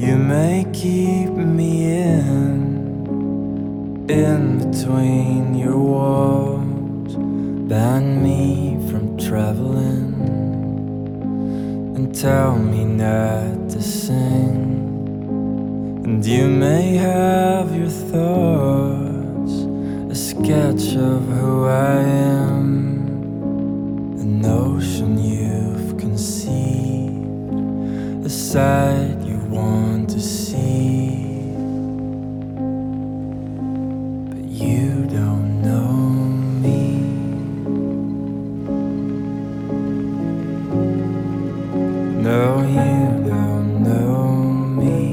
You may keep me in between your walls, ban me from traveling, and tell me not to sing. And you may have your thoughts, a sketch of who I am, a notion you've conceived, a side you want to see. But you don't know me. No, you don't know me.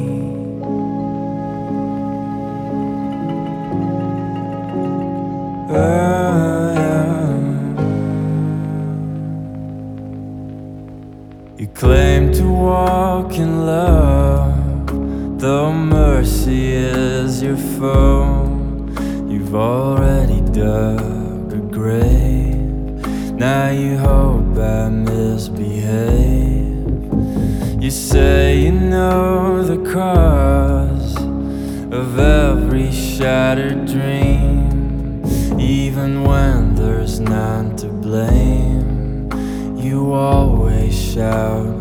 You claim to walk in love, though mercy is your foe. You've already dug a grave, now you hope I misbehave. You say you know the cause of every shattered dream, even when there's none to blame. You always shout